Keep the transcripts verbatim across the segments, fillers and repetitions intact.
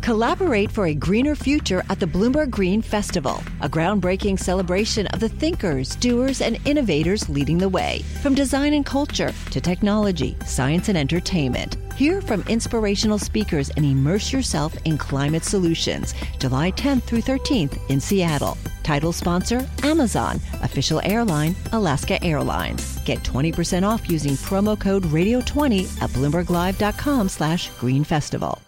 Collaborate for a greener future at the Bloomberg Green Festival, a groundbreaking celebration of the thinkers, doers, and innovators leading the way. From design and culture to technology, science, and entertainment. Hear from inspirational speakers and immerse yourself in climate solutions. July tenth through thirteenth in Seattle. Title sponsor, Amazon. Official airline, Alaska Airlines. Get twenty percent off using promo code radio twenty at bloomberglive.com slash green festival.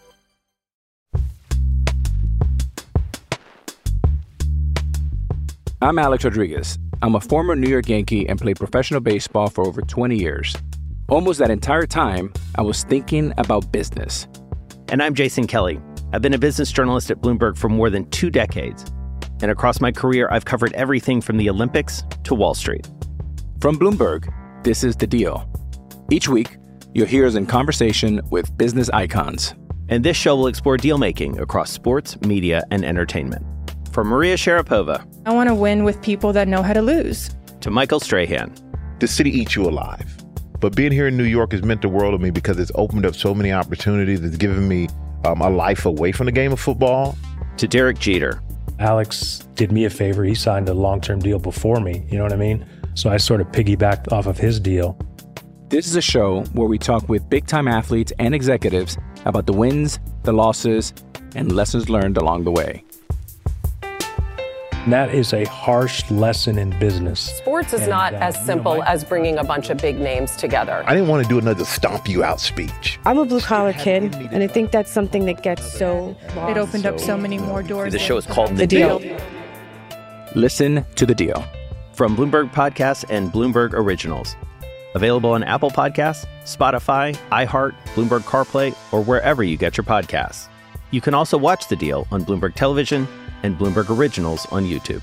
I'm Alex Rodriguez. I'm a former New York Yankee and played professional baseball for over twenty years. Almost that entire time, I was thinking about business. And I'm Jason Kelly. I've been a business journalist at Bloomberg for more than two decades. And across my career, I've covered everything from the Olympics to Wall Street. From Bloomberg, this is The Deal. Each week, you'll hear us in conversation with business icons. And this show will explore deal-making across sports, media, and entertainment. From Maria Sharapova. I want to win with people that know how to lose. To Michael Strahan. The city eats you alive. But being here in New York has meant the world to me because it's opened up so many opportunities. It's given me um, a life away from the game of football. To Derek Jeter. Alex did me a favor. He signed a long-term deal before me. You know what I mean? So I sort of piggybacked off of his deal. This is a show where we talk with big-time athletes and executives about the wins, the losses, and lessons learned along the way. And that is a harsh lesson in business. Sports is and, not uh, as simple you know, as bringing a bunch of big names together. I didn't want to do another stomp you out speech. I'm a blue-collar kid, and I think that's something that gets so lost. It opened up so many more doors. The show is called The, The Deal. Deal. Listen to The Deal. From Bloomberg Podcasts and Bloomberg Originals. Available on Apple Podcasts, Spotify, iHeart, Bloomberg CarPlay, or wherever you get your podcasts. You can also watch The Deal on Bloomberg Television and Bloomberg Originals on YouTube.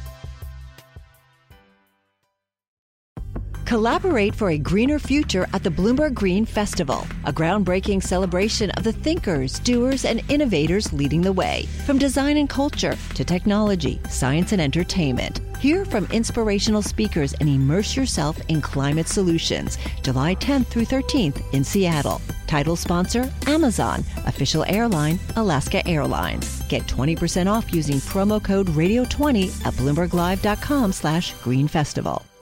Collaborate for a greener future at the Bloomberg Green Festival, a groundbreaking celebration of the thinkers, doers, and innovators leading the way. From design and culture to technology, science, and entertainment. Hear from inspirational speakers and immerse yourself in climate solutions. July tenth through thirteenth in Seattle. Title sponsor, Amazon. Official airline, Alaska Airlines. Get twenty percent off using promo code radio twenty at bloomberglive.com slash green festival.